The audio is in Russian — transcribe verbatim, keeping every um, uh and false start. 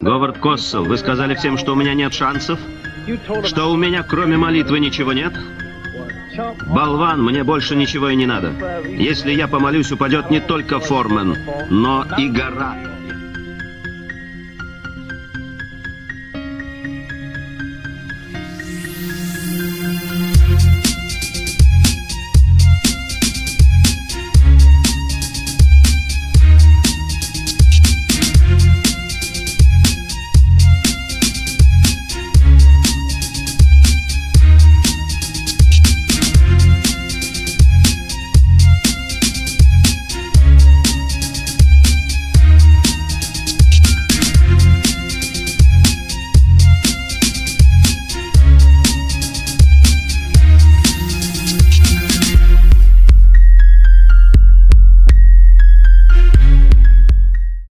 Говард Коссел, вы сказали всем, что у меня нет шансов? Что у меня кроме молитвы ничего нет? Болван, мне больше ничего и не надо. Если я помолюсь, упадет не только Форман, но и гора.